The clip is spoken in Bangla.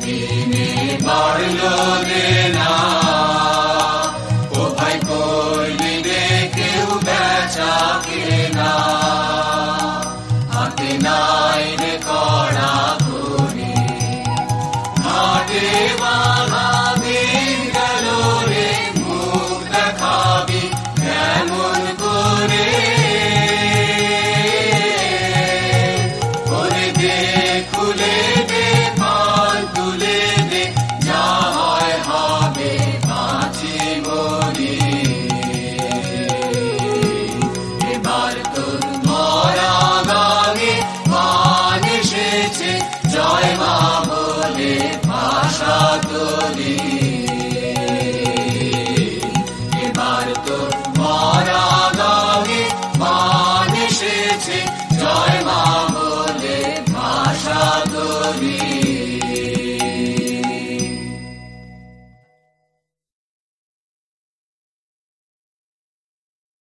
দিনে বাড়লো দেনা, কোথায় করলি রে কেউ বেচা কেনা, হাতে নাই রে কড়া করে, ঘাটে বাঁধা দিন গেল রে, মুখ দেখাবি কেমন করে, করে দে খুলে দে পাল তুলে দে, যা হয় হবে বাঁচি বলি, এবার তোর মরা গানে গান এসেছে, জয় মা বলে ভাষা তোর।